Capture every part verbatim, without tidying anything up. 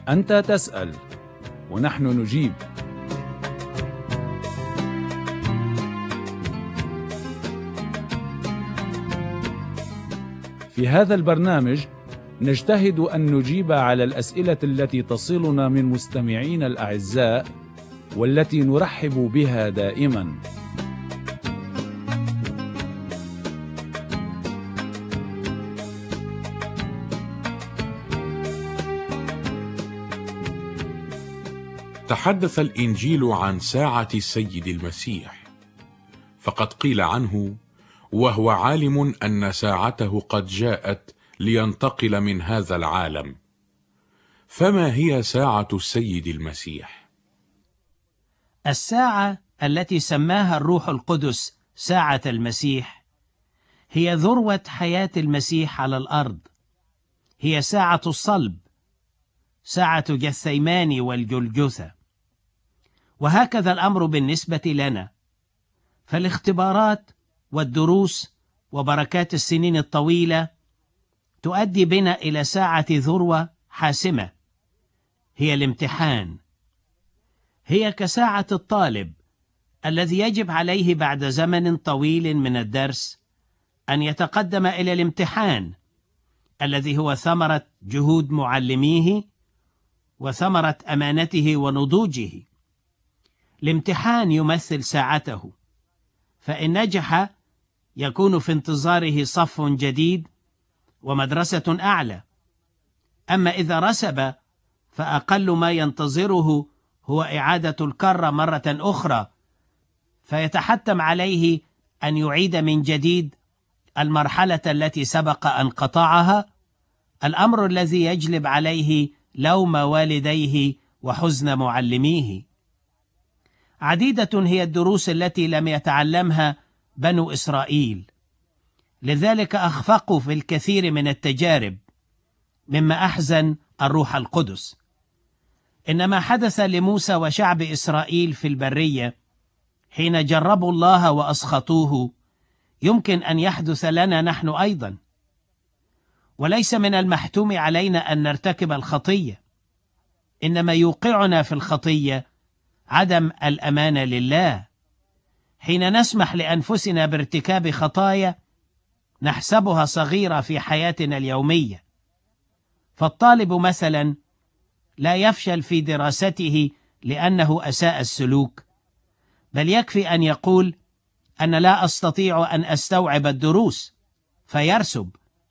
أنت تسأل ونحن نجيب. في هذا البرنامج نجتهد أن نجيب على الأسئلة التي تصلنا من مستمعين الأعزاء والتي نرحب بها دائما. تحدث الإنجيل عن ساعة السيد المسيح، فقد قيل عنه: وهو عالم أن ساعته قد جاءت لينتقل من هذا العالم. فما هي ساعة السيد المسيح؟ الساعة التي سماها الروح القدس ساعة المسيح هي ذروة حياة المسيح على الأرض، هي ساعة الصلب، ساعة جثيماني والجلجثة. وهكذا الأمر بالنسبة لنا، فالاختبارات والدروس وبركات السنين الطويلة تؤدي بنا إلى ساعة ذروة حاسمة، هي الامتحان. هي كساعة الطالب الذي يجب عليه بعد زمن طويل من الدرس أن يتقدم إلى الامتحان الذي هو ثمرة جهود معلميه وثمرة أمانته ونضوجه. الامتحان يمثل ساعته، فإن نجح يكون في انتظاره صف جديد ومدرسة أعلى، أما إذا رسب فأقل ما ينتظره هو إعادة الكرة مرة أخرى، فيتحتم عليه أن يعيد من جديد المرحلة التي سبق أن قطعها، الأمر الذي يجلب عليه لوم والديه وحزن معلميه. عديدة هي الدروس التي لم يتعلمها بنو إسرائيل، لذلك أخفقوا في الكثير من التجارب، مما أحزن الروح القدس. إنما حدث لموسى وشعب إسرائيل في البرية حين جربوا الله وأسخطوه يمكن أن يحدث لنا نحن أيضا. وليس من المحتوم علينا أن نرتكب الخطية، إنما يوقعنا في الخطية عدم الأمانة لله. حين نسمح لأنفسنا بارتكاب خطايا نحسبها صغيرة في حياتنا اليومية. فالطالب مثلا لا يفشل في دراسته لأنه أساء السلوك، بل يكفي أن يقول: أنا لا أستطيع أن أستوعب الدروس، فيرسب.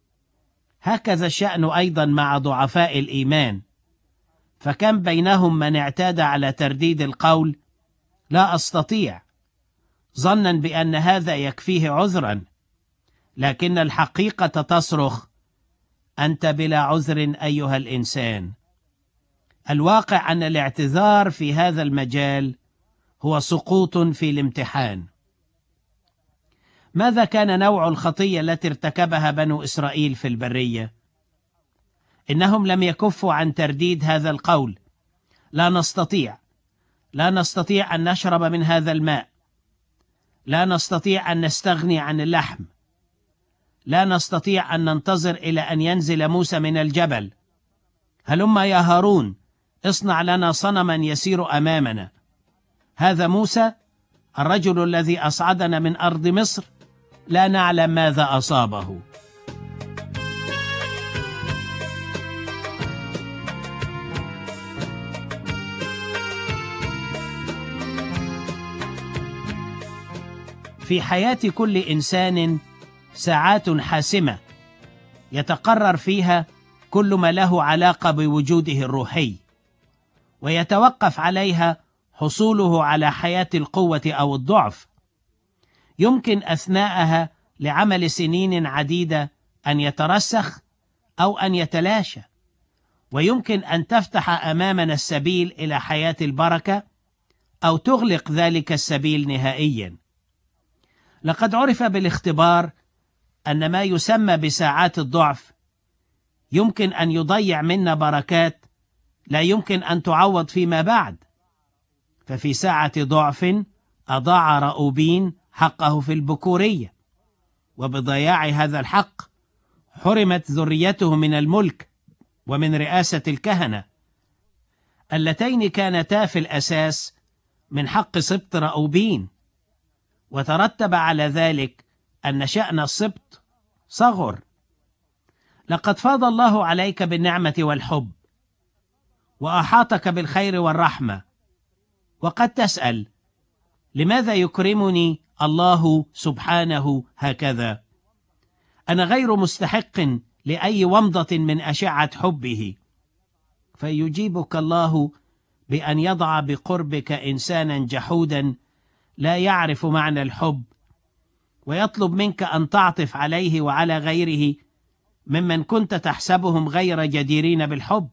هكذا الشأن أيضا مع ضعفاء الإيمان، فكم بينهم من اعتاد على ترديد القول لا أستطيع، ظنا بأن هذا يكفيه عذرا، لكن الحقيقة تصرخ: أنت بلا عذر أيها الإنسان. الواقع أن الاعتذار في هذا المجال هو سقوط في الامتحان. ماذا كان نوع الخطية التي ارتكبها بنو إسرائيل في البرية؟ إنهم لم يكفوا عن ترديد هذا القول: لا نستطيع، لا نستطيع أن نشرب من هذا الماء، لا نستطيع أن نستغني عن اللحم، لا نستطيع أن ننتظر إلى أن ينزل موسى من الجبل. هلما يا هارون اصنع لنا صنما يسير أمامنا. هذا موسى الرجل الذي أصعدنا من أرض مصر، لا نعلم ماذا أصابه. في حياة كل إنسان ساعات حاسمة يتقرر فيها كل ما له علاقة بوجوده الروحي، ويتوقف عليها حصوله على حياة القوة أو الضعف. يمكن أثناءها لعمل سنين عديدة أن يترسخ أو أن يتلاشى، ويمكن أن تفتح أمامنا السبيل إلى حياة البركة أو تغلق ذلك السبيل نهائيا. لقد عرف بالاختبار أن ما يسمى بساعات الضعف يمكن أن يضيع منا بركات لا يمكن أن تعوض فيما بعد. ففي ساعة ضعف أضاع رأوبين حقه في البكورية، وبضياع هذا الحق حرمت ذريته من الملك ومن رئاسة الكهنة، اللتين كانتا في الأساس من حق سبط رأوبين، وترتب على ذلك أن شأن السبط صغر. لقد فاض الله عليك بالنعمة والحب، وأحاطك بالخير والرحمة، وقد تسأل: لماذا يكرمني الله سبحانه هكذا؟ أنا غير مستحق لأي ومضة من أشعة حبه. فيجيبك الله بأن يضع بقربك إنسانا جحودا لا يعرف معنى الحب، ويطلب منك أن تعطف عليه وعلى غيره ممن كنت تحسبهم غير جديرين بالحب.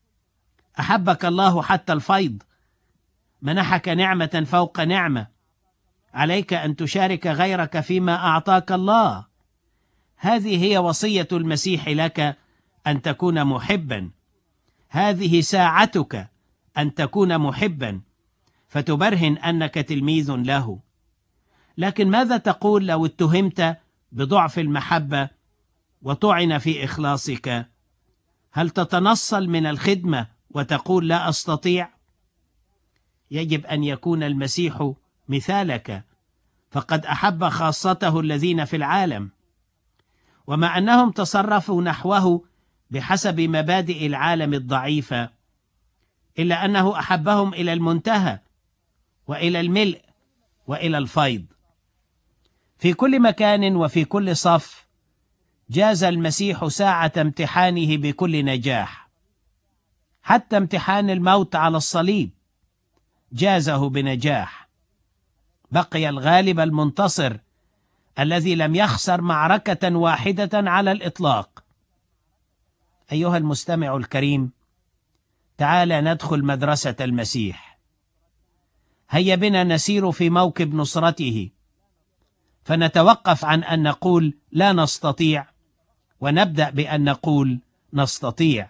أحبك الله حتى الفيض، منحك نعمة فوق نعمة، عليك أن تشارك غيرك فيما أعطاك الله. هذه هي وصية المسيح لك، أن تكون محبا. هذه ساعتك أن تكون محبا، فتبرهن أنك تلميذ له. لكن ماذا تقول لو اتهمت بضعف المحبة وطعن في إخلاصك؟ هل تتنصل من الخدمة وتقول لا أستطيع؟ يجب أن يكون المسيح مثالك، فقد أحب خاصته الذين في العالم، ومع أنهم تصرفوا نحوه بحسب مبادئ العالم الضعيفة، إلا أنه أحبهم إلى المنتهى وإلى الملء وإلى الفيض. في كل مكان وفي كل صف جاز المسيح ساعة امتحانه بكل نجاح، حتى امتحان الموت على الصليب جازه بنجاح. بقي الغالب المنتصر الذي لم يخسر معركة واحدة على الإطلاق. أيها المستمع الكريم، تعال ندخل مدرسة المسيح. هيا بنا نسير في موكب نصرته، فنتوقف عن أن نقول لا نستطيع، ونبدأ بأن نقول نستطيع.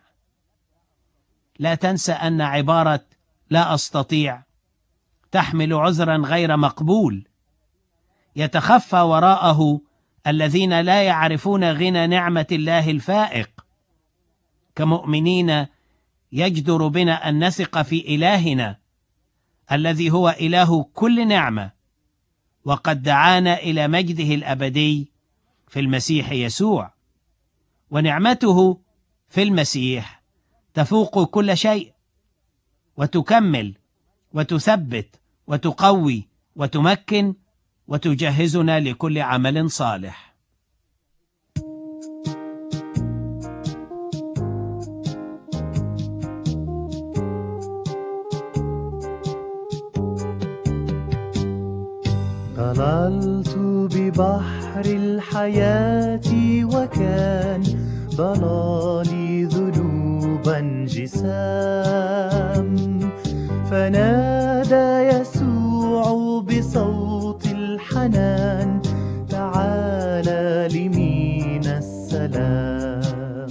لا تنسى أن عبارة لا أستطيع تحمل عذرا غير مقبول، يتخفى وراءه الذين لا يعرفون غنى نعمة الله الفائق. كمؤمنين يجدر بنا أن نثق في إلهنا الذي هو إله كل نعمة، وقد دعانا إلى مجده الأبدي في المسيح يسوع، ونعمته في المسيح تفوق كل شيء، وتكمل وتثبت وتقوي وتمكن وتجهزنا لكل عمل صالح. ضللت ببحر الحياة وكان ضلالي ذنوبا جسام، فنادى يسوع بصوت الحنان: تعالى لمين السلام.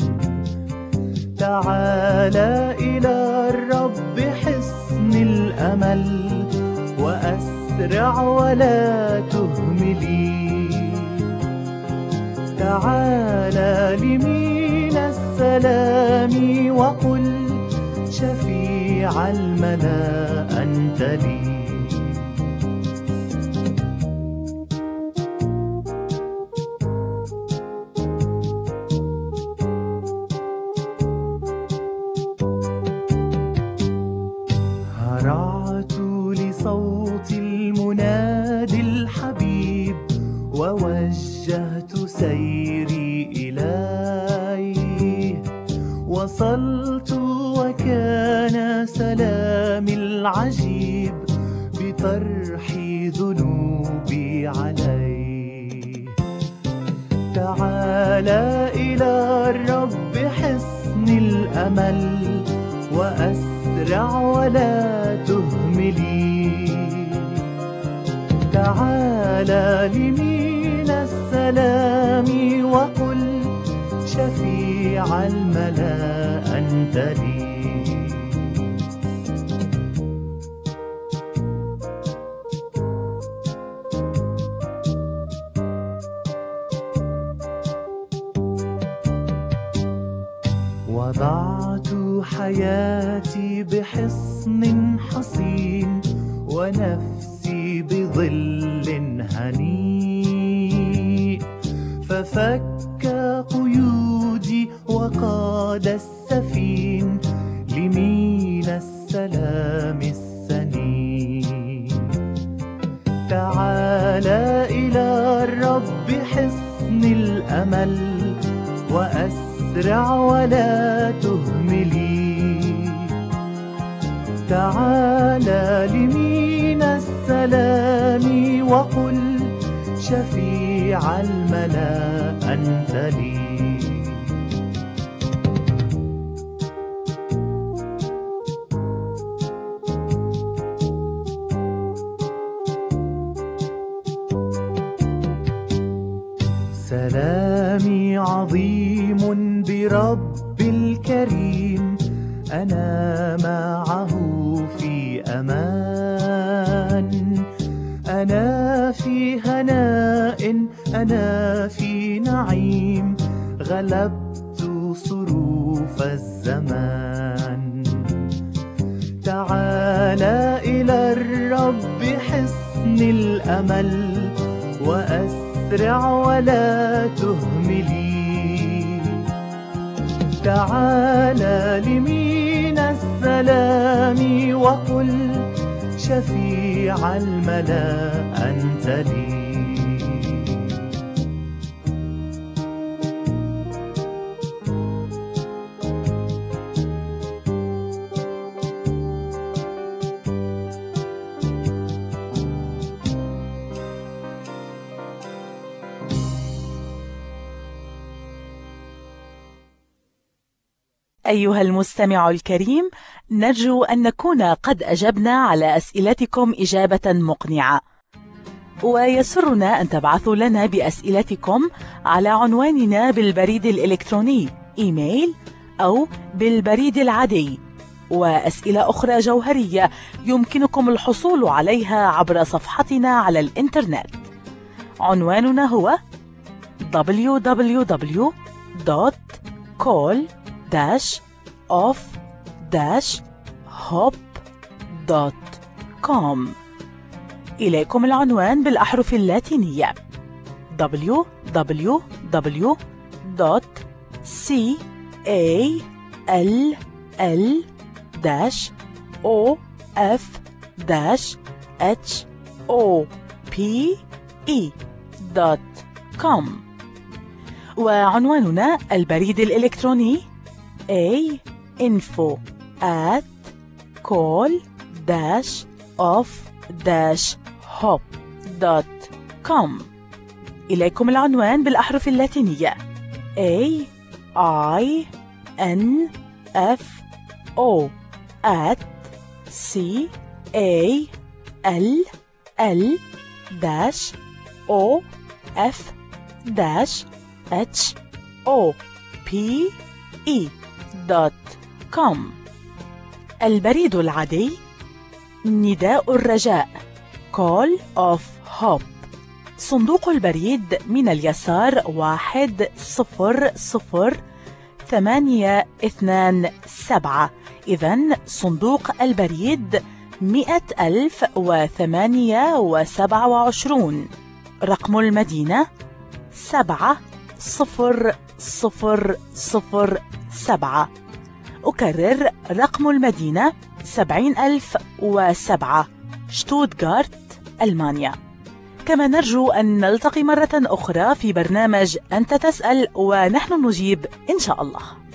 تعالى إلى الرب حصن الأمل، وأسرع ولا تهملي. تعالى لمين السلام وقل: شفيع الملا أنت لي. هرعت لصوت المنادي الحبيب، ووجهت سيري إليه. وصلت وكان سلامي العجيب بطرح ذنوبي عليه. تعالى إلى الرب حصن الأمل، وأسرع ولا تهملي. تعالى لمين السلام وقل: شفيع الملا أنت لي. وضعت حياتي بحصن حصين ونفسي بظل هنيء، ففك قيودي وقاد السفين لمين السلام السنين. تعالى إلى الرب حصن الأمل وأسرع ولا تهملي. تعالى لمين السلام وقل شفيع الملا أنت لي. سلامي عظيم برب الكريم، أنا معه في أمان. أنا في هناء، أنا في نعيم، غلبت صروف الزمان. تعالى إلى الرب حصن الأمل وأسرع ولا تهملي. تعالى لمين السلام وقل شفيع الملا أنت لي. أيها المستمع الكريم، نرجو أن نكون قد أجبنا على أسئلتكم إجابة مقنعة، ويسرنا أن تبعثوا لنا بأسئلتكم على عنواننا بالبريد الإلكتروني إيميل أو بالبريد العادي. وأسئلة أخرى جوهرية يمكنكم الحصول عليها عبر صفحتنا على الإنترنت. عنواننا هو دبليو دبليو دبليو دوت كول داش اوف داش هوب دوت كوم. إليكم العنوان بالأحرف اللاتينية دبليو دبليو دبليو دوت كول دوت كوم. وعنواننا البريد الإلكتروني a info at call dash of dash hop dot com. إليكم العنوان بالأحرف اللاتينية a i n f o at c a l l dash o f dash h o p e دوت كوم. البريد العادي نداء الرجاء Call of Hope. صندوق البريد من اليسار واحد صفر صفر ثمانية اثنان سبعة. إذن صندوق البريد مئة ألف وثمانية وسبعة وعشرون. رقم المدينة سبعة صفر صفر صفر سبعة. أكرر رقم المدينة سبعين ألف وسبعة، شتوتغارت، ألمانيا. كما نرجو أن نلتقي مرة أخرى في برنامج أنت تسأل ونحن نجيب إن شاء الله.